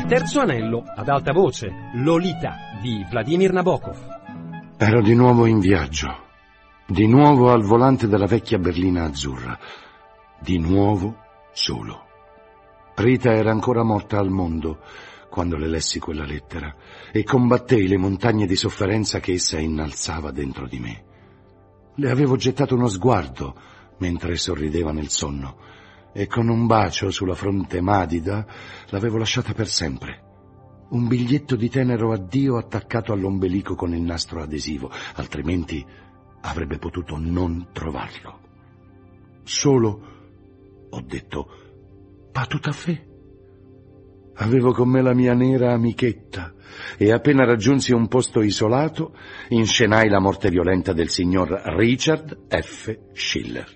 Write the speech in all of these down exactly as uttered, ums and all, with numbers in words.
Terzo anello, ad alta voce, Lolita, di Vladimir Nabokov. Ero di nuovo in viaggio, di nuovo al volante della vecchia berlina azzurra, di nuovo solo. Rita era ancora morta al mondo quando le lessi quella lettera e combattei le montagne di sofferenza che essa innalzava dentro di me. Le avevo gettato uno sguardo mentre sorrideva nel sonno e con un bacio sulla fronte madida l'avevo lasciata per sempre. Un biglietto di tenero addio attaccato all'ombelico con il nastro adesivo, altrimenti avrebbe potuto non trovarlo. Solo, ho detto, pas tout à fait. Avevo con me la mia nera amichetta e appena raggiunsi un posto isolato inscenai la morte violenta del signor Richard F. Schiller.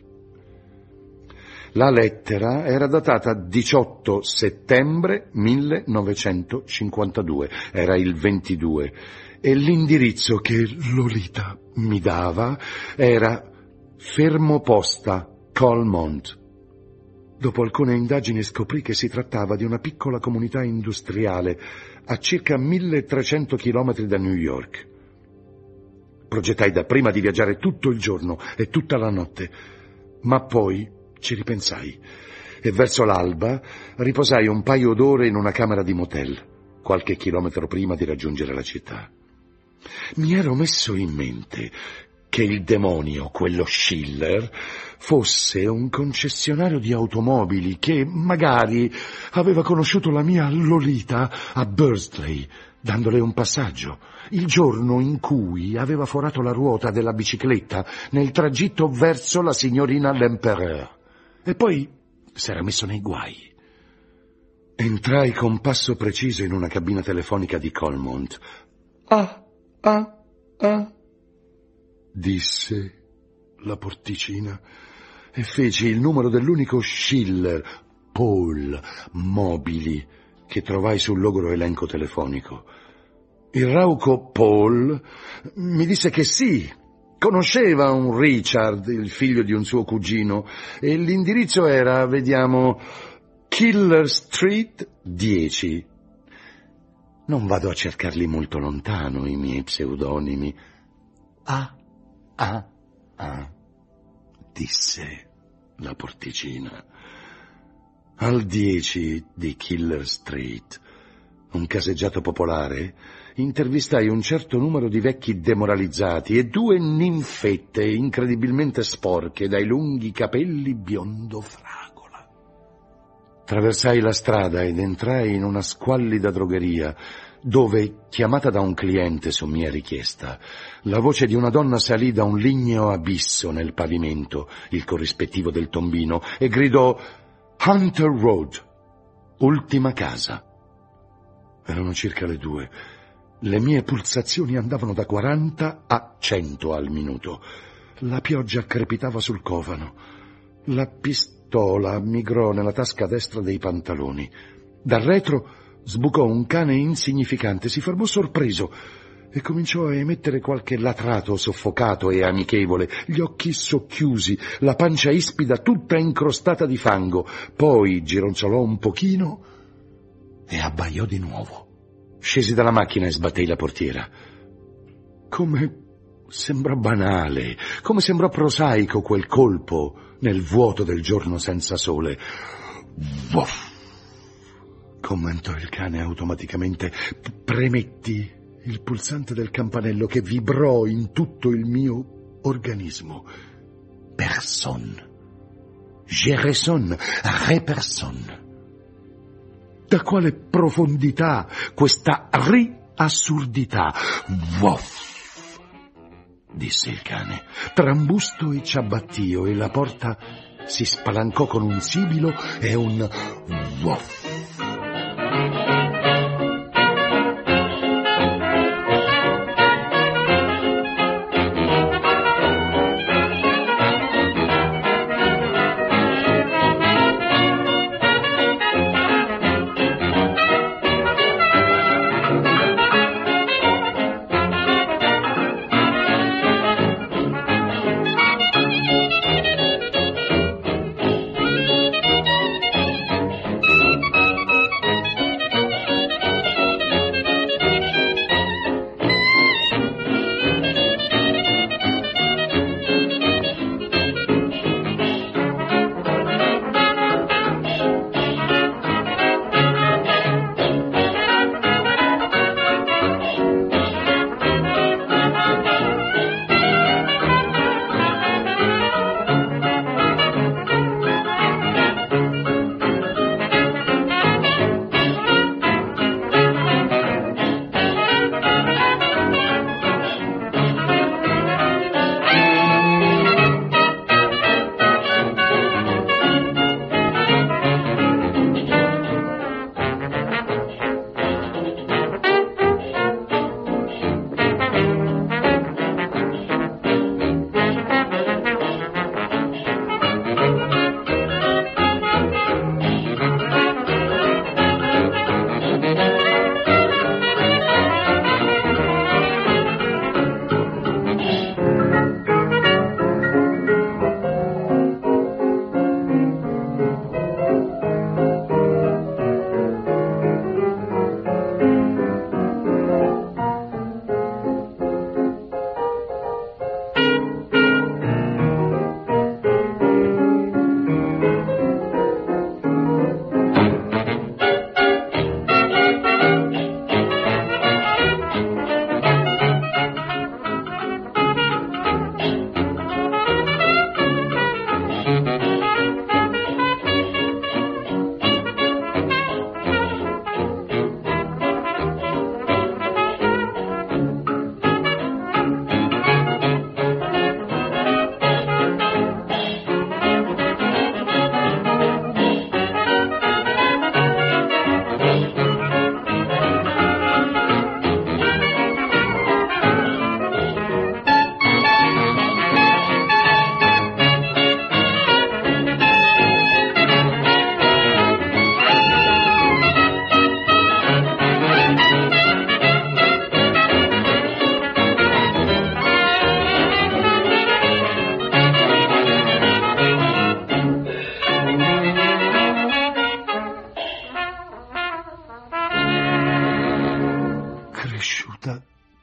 La lettera era datata diciotto settembre millenovecentocinquantadue, era il ventidue, e l'indirizzo che Lolita mi dava era fermo posta Colmont. Dopo alcune indagini scoprì che si trattava di una piccola comunità industriale a circa milletrecento chilometri da New York. Progettai dapprima di viaggiare tutto il giorno e tutta la notte, ma poi ci ripensai e verso l'alba riposai un paio d'ore in una camera di motel, qualche chilometro prima di raggiungere la città. Mi ero messo in mente che il demonio, quello Schiller, fosse un concessionario di automobili che magari aveva conosciuto la mia Lolita a Bursley, dandole un passaggio, il giorno in cui aveva forato la ruota della bicicletta nel tragitto verso la signorina L'Empereur. E poi s'era messo nei guai. Entrai con passo preciso in una cabina telefonica di Colmont. Ah, ah, ah, disse la porticina e feci il numero dell'unico Schiller, Paul, mobili, che trovai sul logoro elenco telefonico. Il rauco Paul mi disse che sì, conosceva un Richard, il figlio di un suo cugino, e l'indirizzo era, vediamo, Killer Street dieci. Non vado a cercarli molto lontano, i miei pseudonimi. Ah, ah, ah, disse la porticina. Al dieci di Killer Street, un caseggiato popolare, intervistai un certo numero di vecchi demoralizzati e due ninfette incredibilmente sporche dai lunghi capelli biondo fragola. Traversai la strada ed entrai in una squallida drogheria, dove, chiamata da un cliente su mia richiesta, la voce di una donna salì da un ligneo abisso nel pavimento, il corrispettivo del tombino, e gridò «Hunter Road, ultima casa». Erano circa le due. Le mie pulsazioni andavano da quaranta a cento al minuto. La pioggia crepitava sul cofano. La pistola migrò nella tasca destra dei pantaloni. Dal retro sbucò un cane insignificante, si fermò sorpreso e cominciò a emettere qualche latrato soffocato e amichevole, gli occhi socchiusi, la pancia ispida tutta incrostata di fango. Poi gironzolò un pochino e abbaiò di nuovo. Scesi dalla macchina e sbattei la portiera. Come sembrò banale, come sembrò prosaico quel colpo nel vuoto del giorno senza sole. Voff! Commentò il cane automaticamente. Premetti il pulsante del campanello che vibrò in tutto il mio organismo. Personne. Je résonne, re personne. Da quale profondità questa ri-assurdità? Voff! Disse il cane. Trambusto e ciabattio e la porta si spalancò con un sibilo e un voff.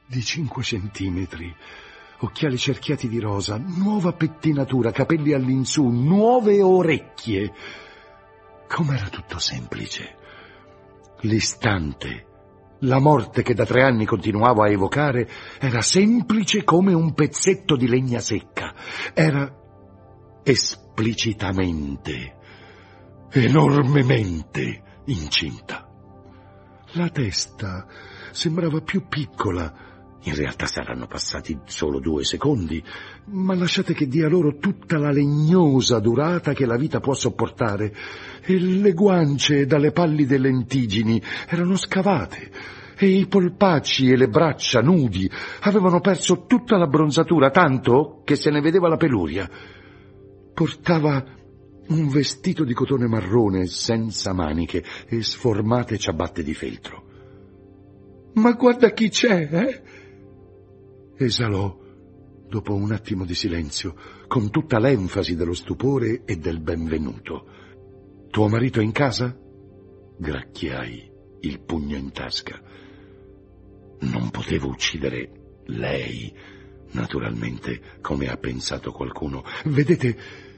di cinque centimetri, occhiali cerchiati di rosa, nuova pettinatura, capelli all'insù, nuove orecchie. Com'era tutto semplice. L'istante, la morte che da tre anni continuavo a evocare, era semplice come un pezzetto di legna secca. Era esplicitamente, enormemente incinta. La testa sembrava più piccola. In realtà saranno passati solo due secondi, ma lasciate che dia loro tutta la legnosa durata che la vita può sopportare. E le guance dalle pallide lentigini erano scavate, e i polpacci e le braccia nudi avevano perso tutta la bronzatura, tanto che se ne vedeva la peluria. Portava un vestito di cotone marrone senza maniche e sformate ciabatte di feltro. «Ma guarda chi c'è, eh?» esalò dopo un attimo di silenzio, con tutta l'enfasi dello stupore e del benvenuto. «Tuo marito è in casa?» Gracchiai, il pugno in tasca. Non potevo uccidere lei, naturalmente, come ha pensato qualcuno. Vedete,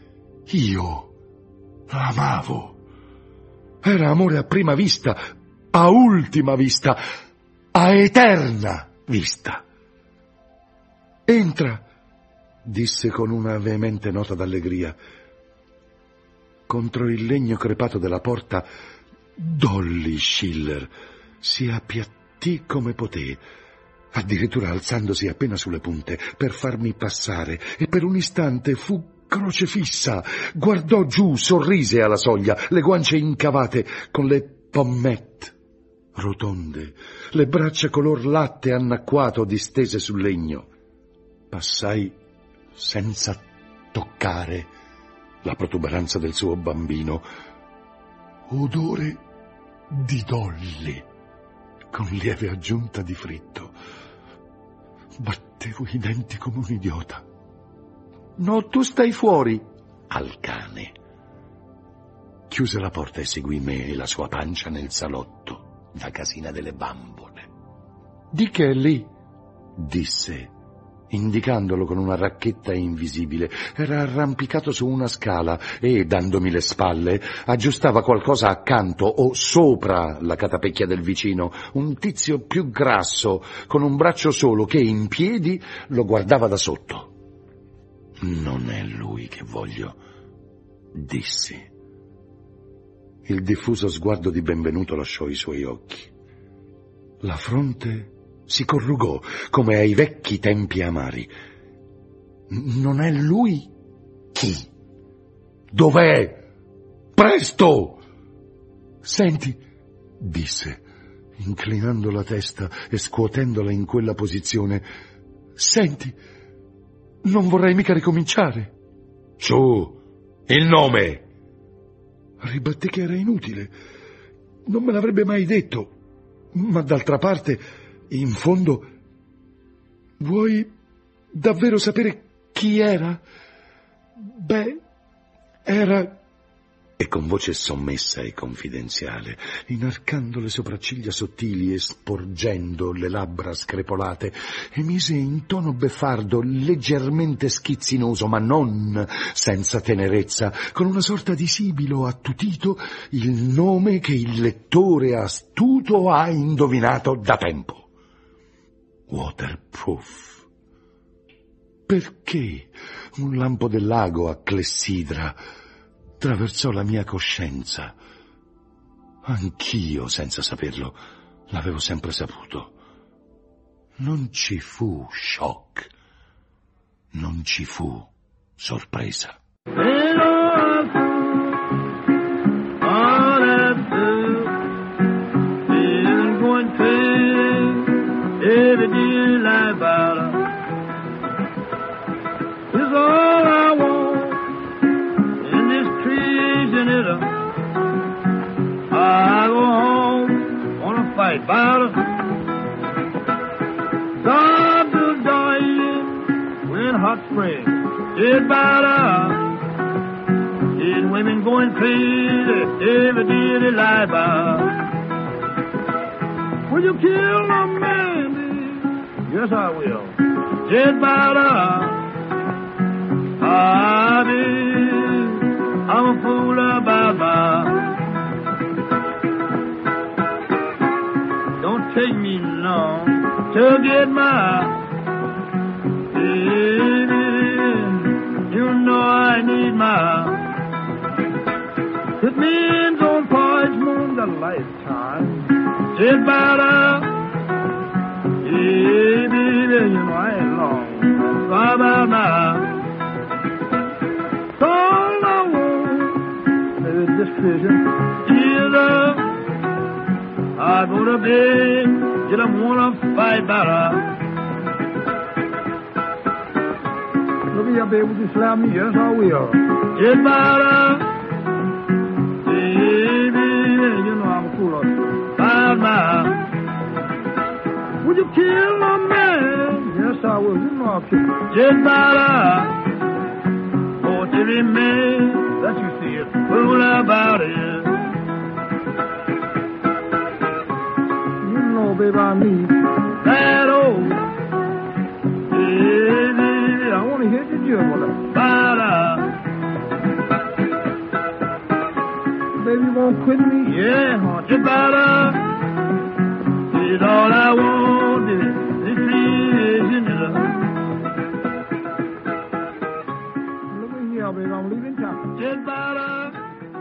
io l'amavo. Era amore a prima vista, a ultima vista, a eterna vista. «Entra», disse con una veemente nota d'allegria. Contro il legno crepato della porta, Dolly Schiller si appiattì come poté, addirittura alzandosi appena sulle punte per farmi passare, e per un istante fu crocefissa. Guardò giù, sorrise alla soglia, le guance incavate, con le pommette rotonde, le braccia color latte annacquato distese sul legno. Passai senza toccare la protuberanza del suo bambino. Odore di Dolly, con lieve aggiunta di fritto. Battevo i denti come un idiota. «No, tu stai fuori», al cane. Chiuse la porta e seguì me e la sua pancia nel salotto da casina delle bambole. «Di che è lì?» disse, indicandolo con una racchetta invisibile. Era arrampicato su una scala e, dandomi le spalle, aggiustava qualcosa accanto o sopra la catapecchia del vicino, un tizio più grasso, con un braccio solo, che in piedi lo guardava da sotto. «Non è lui che voglio», dissi. Il diffuso sguardo di benvenuto lasciò i suoi occhi. La fronte si corrugò come ai vecchi tempi amari. «Non è lui? Chi? Dov'è? Presto!» «Senti», disse, inclinando la testa e scuotendola in quella posizione, «senti, non vorrei mica ricominciare». «Su, il nome!» Ribatté che era inutile. Non me l'avrebbe mai detto. Ma d'altra parte, in fondo, vuoi davvero sapere chi era? Beh, era... E con voce sommessa e confidenziale, inarcando le sopracciglia sottili e sporgendo le labbra screpolate, emise in tono beffardo, leggermente schizzinoso, ma non senza tenerezza, con una sorta di sibilo attutito, il nome che il lettore astuto ha indovinato da tempo. Waterproof. Perché un lampo del lago a clessidra attraversò la mia coscienza? Anch'io, senza saperlo, l'avevo sempre saputo. Non ci fu shock, non ci fu sorpresa. I go home, wanna fight battles. God to die when hot spring did batter. Did women going crazy every day they lie by. Will you kill a man Yes, I will. Just about up. I mean, I'm a fool about my. Don't take me long to get my. Baby, you know I need my. It means on Porridge Moon the lifetime. Just about up. Hey, baby, you know I ain't long. Bye bye now. So all I want is this vision. Either I go to bed, you don't wanna fight better. Look here, baby, would you slap me? Yes, I will. Just about up. Hey, baby, you know I'm a fool. Bye bye. Would you kill my man? Yes, I will. You know I'll kill him. Just about up. For every man that you see is fool about it. You know, baby, I need that old. Baby, I want to hear the juggle about up. Baby, you won't quit me? Yeah, huh? Just about up. It's all I want is this vision of love. Look at here, baby, I'm leaving town. Just about up.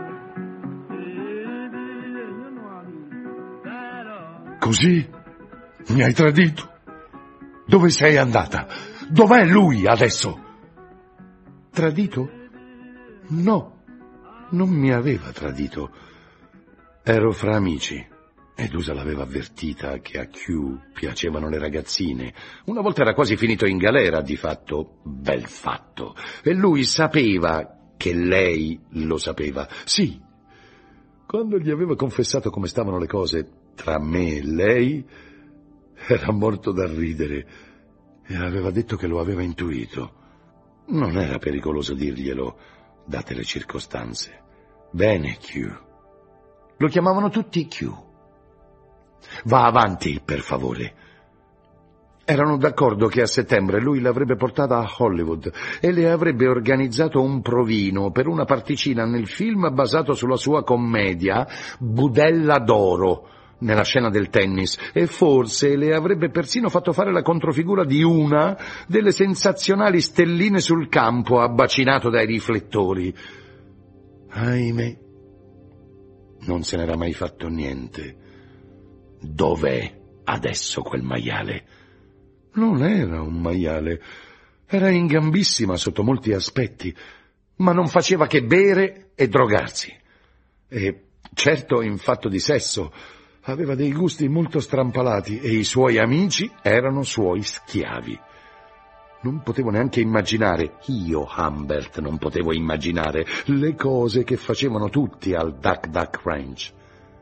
Baby, you know I need that all. Così? Mi hai tradito? Dove sei andata? Dov'è lui adesso? Tradito? No, non mi aveva tradito. Ero fra amici. Medusa l'aveva avvertita che a Q piacevano le ragazzine. Una volta era quasi finito in galera, di fatto, bel fatto. E lui sapeva che lei lo sapeva. Sì, quando gli aveva confessato come stavano le cose tra me e lei, era morto da ridere e aveva detto che lo aveva intuito. Non era pericoloso dirglielo, date le circostanze. Bene, Q. Lo chiamavano tutti Q. Va avanti, per favore. Erano d'accordo che a settembre lui l'avrebbe portata a Hollywood e le avrebbe organizzato un provino per una particina nel film basato sulla sua commedia Budella d'oro, nella scena del tennis, e forse le avrebbe persino fatto fare la controfigura di una delle sensazionali stelline sul campo abbacinato dai riflettori. Ahimè, non se n'era mai fatto niente. Dov'è adesso quel maiale? Non era un maiale, era in gambissima sotto molti aspetti, ma non faceva che bere e drogarsi. E certo, in fatto di sesso, aveva dei gusti molto strampalati e i suoi amici erano suoi schiavi. Non potevo neanche immaginare, io, Humbert, non potevo immaginare le cose che facevano tutti al Duck Duck Ranch.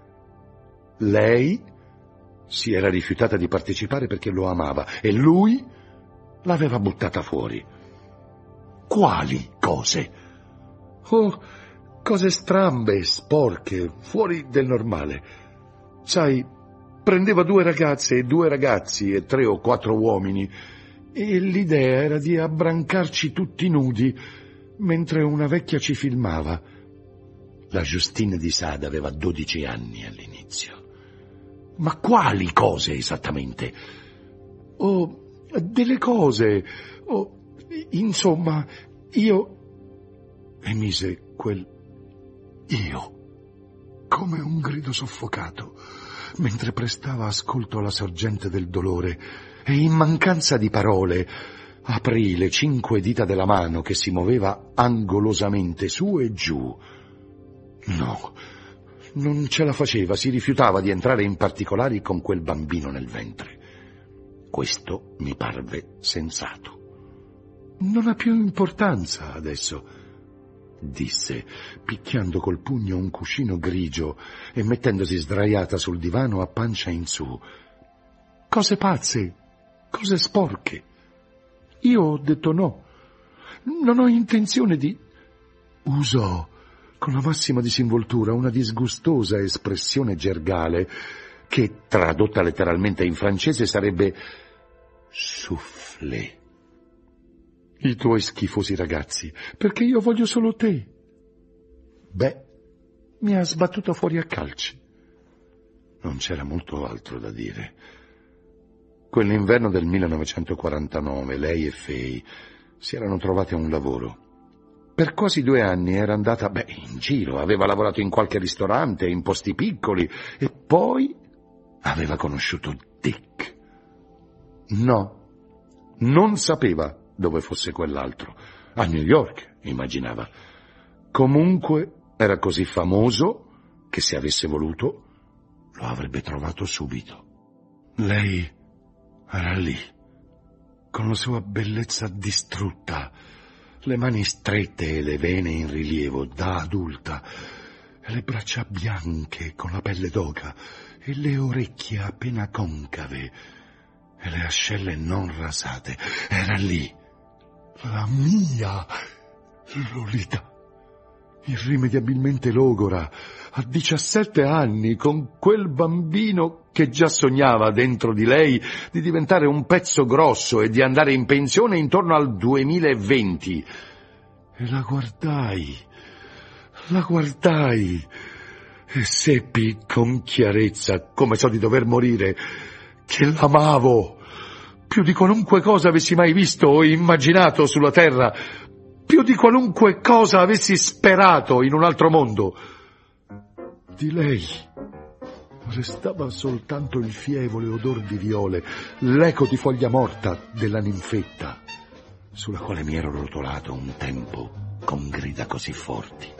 Lei si era rifiutata di partecipare perché lo amava e lui l'aveva buttata fuori. Quali cose? Oh, cose strambe, sporche, fuori del normale. Sai, prendeva due ragazze e due ragazzi e tre o quattro uomini e l'idea era di abbrancarci tutti nudi mentre una vecchia ci filmava. La Justine di Sade aveva dodici anni all'inizio. Ma quali cose esattamente? Oh, delle cose. Oh, insomma, io... Emise quel io come un grido soffocato mentre prestava ascolto alla sorgente del dolore e in mancanza di parole aprì le cinque dita della mano che si muoveva angolosamente su e giù. No, non ce la faceva, si rifiutava di entrare in particolari con quel bambino nel ventre. Questo mi parve sensato. Non ha più importanza adesso, disse, picchiando col pugno un cuscino grigio e mettendosi sdraiata sul divano a pancia in su. Cose pazze, cose sporche. Io ho detto no. Non ho intenzione di... Usò con la massima disinvoltura una disgustosa espressione gergale che, tradotta letteralmente in francese, sarebbe Soufflé. I tuoi schifosi ragazzi, perché io voglio solo te. Beh, mi ha sbattuto fuori a calci. Non c'era molto altro da dire. Quell'inverno del millenovecentoquarantanove lei e Fay si erano trovate a un lavoro. Per quasi due anni era andata, beh, in giro, aveva lavorato in qualche ristorante, in posti piccoli, e poi aveva conosciuto Dick. No, non sapeva dove fosse quell'altro. A New York, immaginava. Comunque era così famoso che se avesse voluto lo avrebbe trovato subito. Lei era lì, con la sua bellezza distrutta, le mani strette e le vene in rilievo da adulta, e le braccia bianche con la pelle d'oca, e le orecchie appena concave, e le ascelle non rasate. Era lì, la mia Lolita, irrimediabilmente logora, a diciassette anni, con quel bambino che già sognava dentro di lei di diventare un pezzo grosso e di andare in pensione intorno al duemilaventi. E la guardai, la guardai, e seppi con chiarezza, come so di dover morire, che l'amavo più di qualunque cosa avessi mai visto o immaginato sulla terra, più di qualunque cosa avessi sperato in un altro mondo. Di lei restava soltanto il fievole odor di viole, l'eco di foglia morta della ninfetta, sulla quale mi ero rotolato un tempo con grida così forti.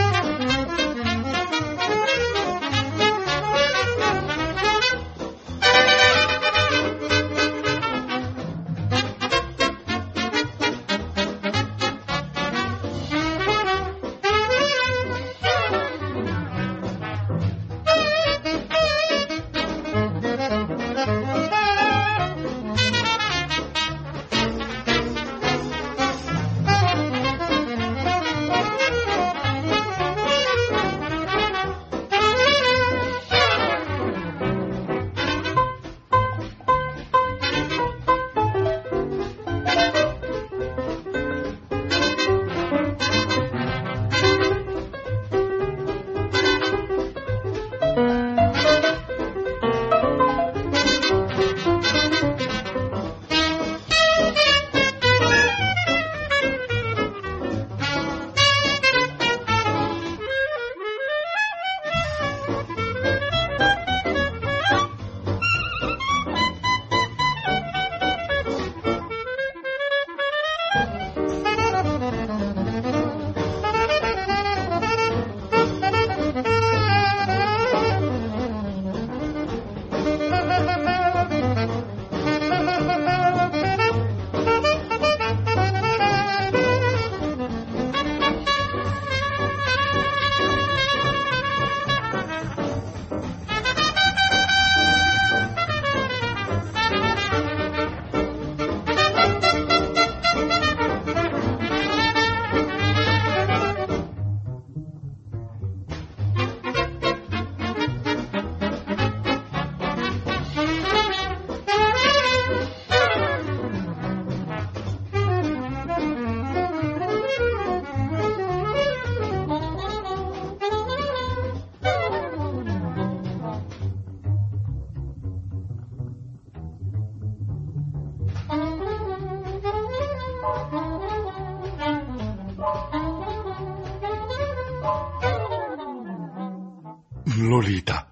Lolita,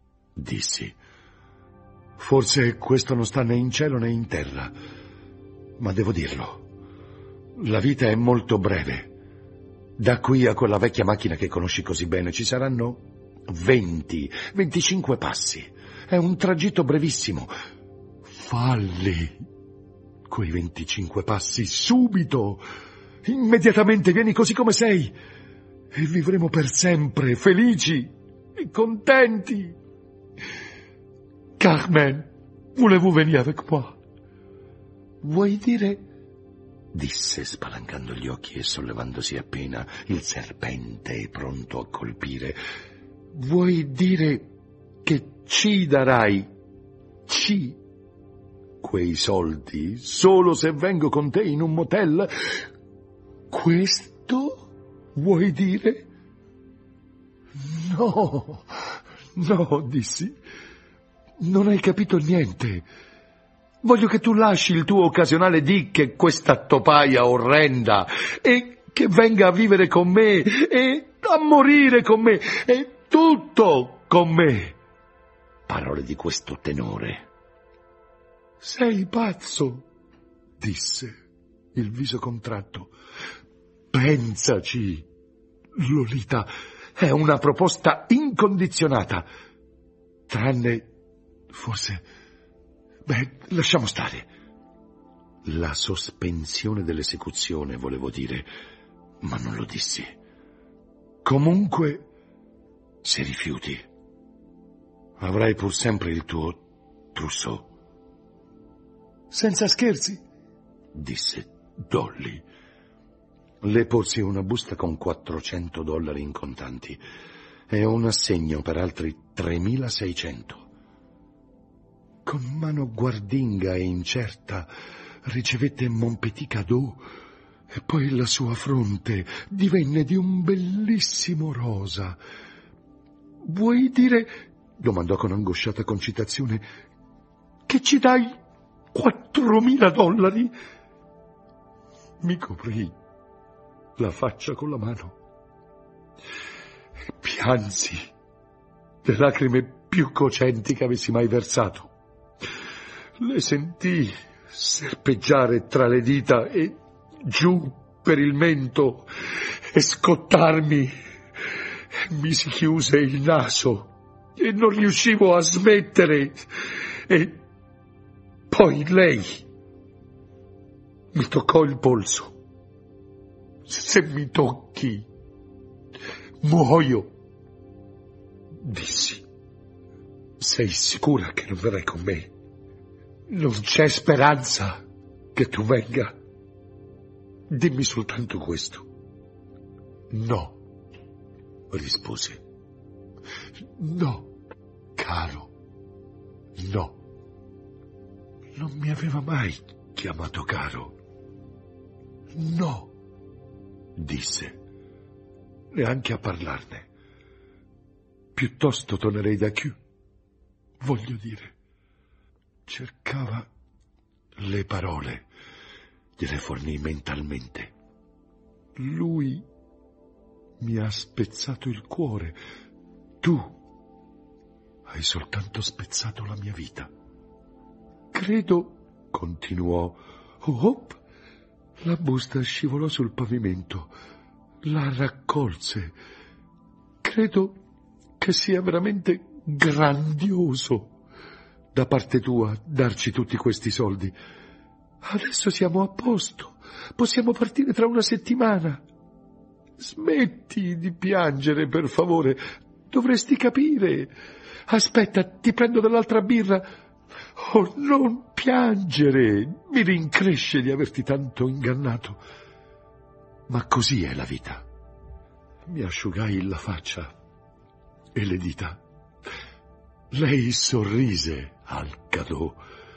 dissi, forse questo non sta né in cielo né in terra, ma devo dirlo. La vita è molto breve. Da qui a quella vecchia macchina che conosci così bene ci saranno venti, venticinque passi. È un tragitto brevissimo. Falli quei venticinque passi subito. Immediatamente vieni così come sei e vivremo per sempre felici e contenti. Carmen, voulez-vous venir avec moi? Vuoi dire? Disse spalancando gli occhi e sollevandosi appena il serpente pronto a colpire. Vuoi dire che ci darai, ci, quei soldi solo se vengo con te in un motel? Questo vuoi dire? No, no, dissi. Non hai capito niente. Voglio che tu lasci il tuo occasionale Dick e questa topaia orrenda e che venga a vivere con me e a morire con me e tutto con me. Parole di questo tenore. Sei pazzo, disse, il viso contratto. Pensaci, Lolita, è una proposta incondizionata. Tranne, forse, beh, lasciamo stare. La sospensione dell'esecuzione, volevo dire, ma non lo dissi. Comunque, se rifiuti, avrai pur sempre il tuo trousseau. Senza scherzi, disse Dolly. Le porsi una busta con quattrocento dollari in contanti e un assegno per altri tremilaseicento. Con mano guardinga e incerta ricevette mon petit cadeau e poi la sua fronte divenne di un bellissimo rosa. Vuoi dire, domandò con angosciata concitazione, che ci dai quattromila dollari? Mi coprì la faccia con la mano e piansi le lacrime più cocenti che avessi mai versato. Le sentii serpeggiare tra le dita e giù per il mento e scottarmi. Mi si chiuse il naso e non riuscivo a smettere. E poi lei mi toccò il polso. Se mi tocchi, muoio, dissi. Sei sicura che non verrai con me? Non c'è speranza che tu venga. Dimmi soltanto questo. No, rispose. No, caro, no. Non mi aveva mai chiamato caro. No, disse, neanche a parlarne. Piuttosto tornerei da Q. Voglio dire, cercava le parole, gliele fornii mentalmente. Lui mi ha spezzato il cuore. Tu hai soltanto spezzato la mia vita. Credo, continuò, hop, la busta scivolò sul pavimento, la raccolse. Credo che sia veramente grandioso da parte tua darci tutti questi soldi. Adesso siamo a posto, possiamo partire tra una settimana. Smetti di piangere, per favore, dovresti capire. Aspetta, ti prendo dell'altra birra. Oh, non piangere, mi rincresce di averti tanto ingannato. Ma così è la vita. Mi asciugai la faccia e le dita. Lei sorrise al cadeau,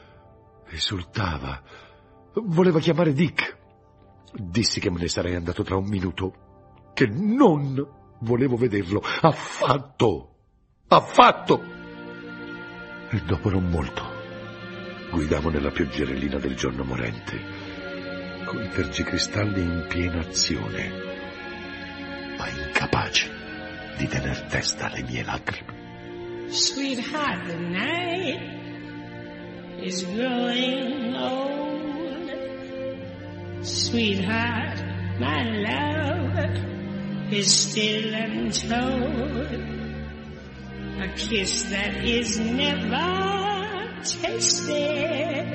esultava. Voleva chiamare Dick. Dissi che me ne sarei andato tra un minuto, che non volevo vederlo affatto, affatto. E dopo non molto guidavo nella pioggerellina del giorno morente, con i tergicristalli in piena azione, ma incapace di tener testa alle mie lacrime. Sweetheart, the night is growing old. Sweetheart, my love is still untold. A kiss that is never tasted,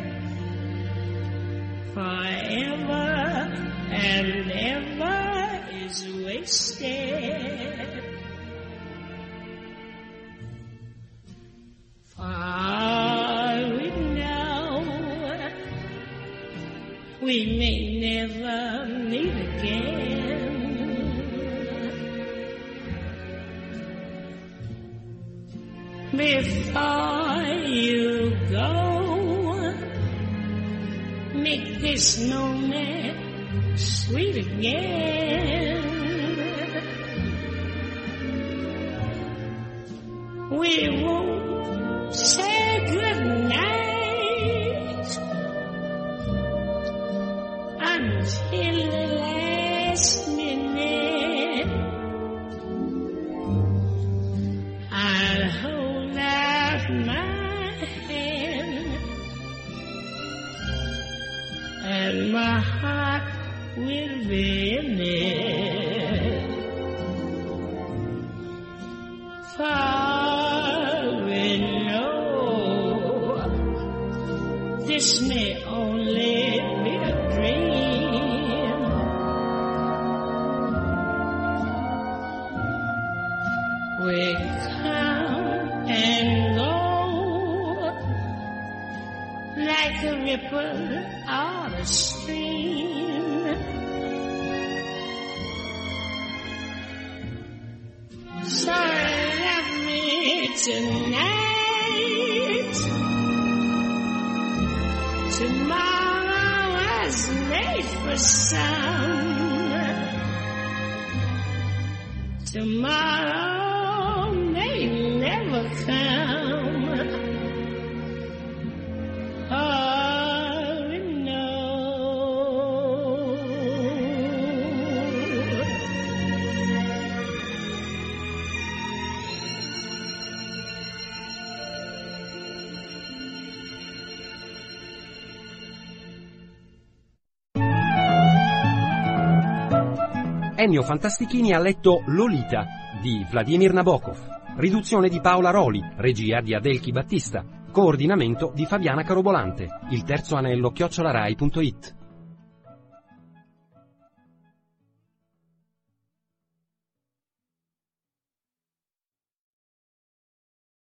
forever and ever is wasted. For we know we may never meet again. Before you go, make this moment sweet again. We won't say goodnight until the last minute. I'll hold out my hand and my heart will be in it. For we know this may only be a dream. We come and go like a ripple on a stream. So love me tonight. Tomorrow was made for some. Tomorrow may never come. Oh, we know. Ennio Fantastichini ha letto Lolita di Vladimir Nabokov, riduzione di Paola Roli, regia di Adelchi Battista, coordinamento di Fabiana Carobolante. Il terzo anello chiocciolarai punto it.